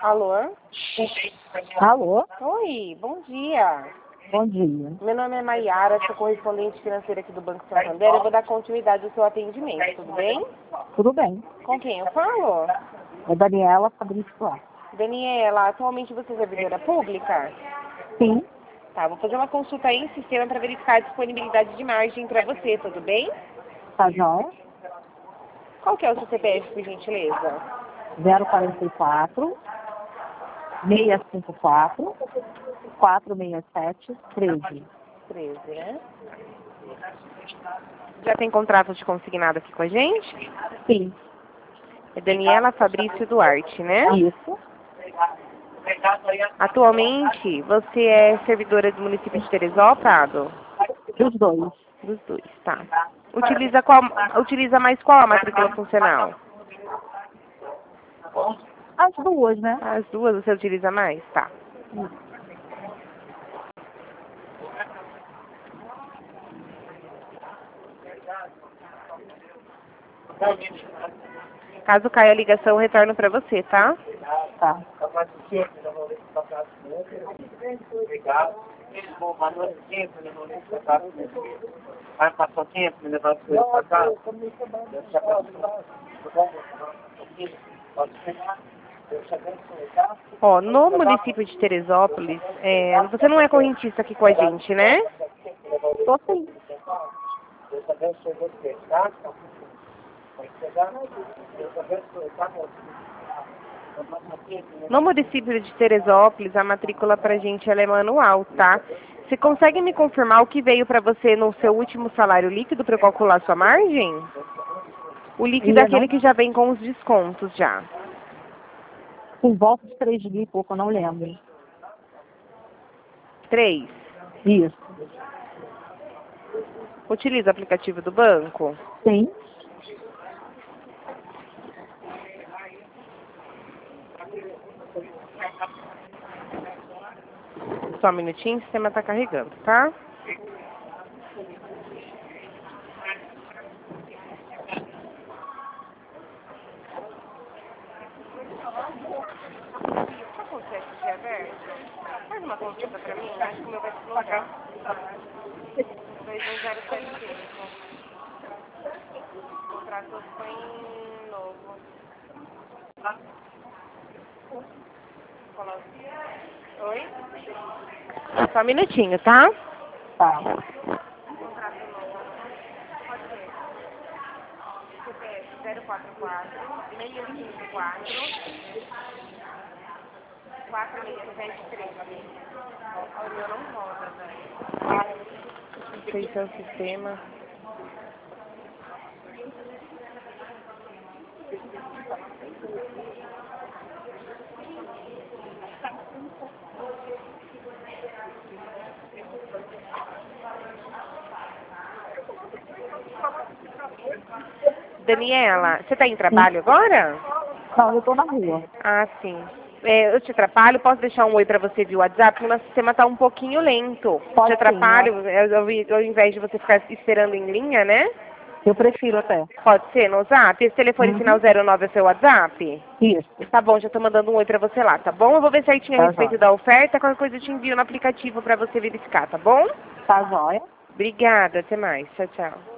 Alô? Alô? Oi, bom dia. Bom dia. Meu nome é Maiara, sou correspondente financeira aqui do Banco Santander. Eu vou dar continuidade ao seu atendimento, tudo bem? Tudo bem. Com quem eu falo? É Daniela Fabrício Soares. Daniela, atualmente você é servidora pública? Sim, Tá, vou fazer uma consulta aí em sistema para verificar a disponibilidade de margem para você, tudo bem? tá joia. Qual que é o seu CPF, por gentileza? 044 654 467 13. 13, né? Já tem contrato de consignado aqui com a gente? Sim, É Daniela Fabrício Duarte, né? isso. Atualmente, você é servidora do município de Teresópolis, Prado? Dos dois. Dos dois, tá. Utiliza mais qual a matrícula funcional? As duas, né? As duas você utiliza mais? Tá. Caso caia a ligação, eu retorno para você, tá? Tá. Vai passar o tempo, me levar as coisas pra casa. Ó, no município de Teresópolis, você não é correntista aqui com a gente, né? Tô sim. Deus abençoe você, tá? Vai chegar, Deus abençoe, tá, moço? No município de Teresópolis, a matrícula pra gente ela é manual, tá? Você consegue me confirmar o que veio para você no seu último salário líquido para eu calcular sua margem? O líquido é Ainda aquele não. que já vem com os descontos já. Por volta de 3 mil e pouco, eu não lembro. 3. Isso. Utiliza o aplicativo do banco? Sim. Só um minutinho, o sistema está carregando, tá? Tá com o cheque de aberto? Faz uma consulta pra mim, acho que o meu vai desbloquear. 21075. O contrato foi novo. Oi? Só um minutinho, tá? Tá. Contrato novo. Pode ser. CPF 044 654 4673. O meu não roda, velho. Não sei se é o sistema. Daniela, você tá em Sim. trabalho agora? Não, eu tô na rua. Ah, sim. Eu te atrapalho? Posso deixar um oi pra você via WhatsApp? Porque o nosso sistema tá um pouquinho lento. Te Pode sim, atrapalho? Ao invés de você ficar esperando em linha, né? eu prefiro até. Pode ser no WhatsApp? Esse telefone final Uhum. 09 é seu WhatsApp? Isso. Tá bom, já tô mandando um oi pra você lá, tá bom? Eu vou ver certinho a Tá respeito jóia. da oferta. Qualquer coisa eu te envio no aplicativo pra você verificar, tá bom? Tá jóia. Obrigada, até mais. Tchau, tchau.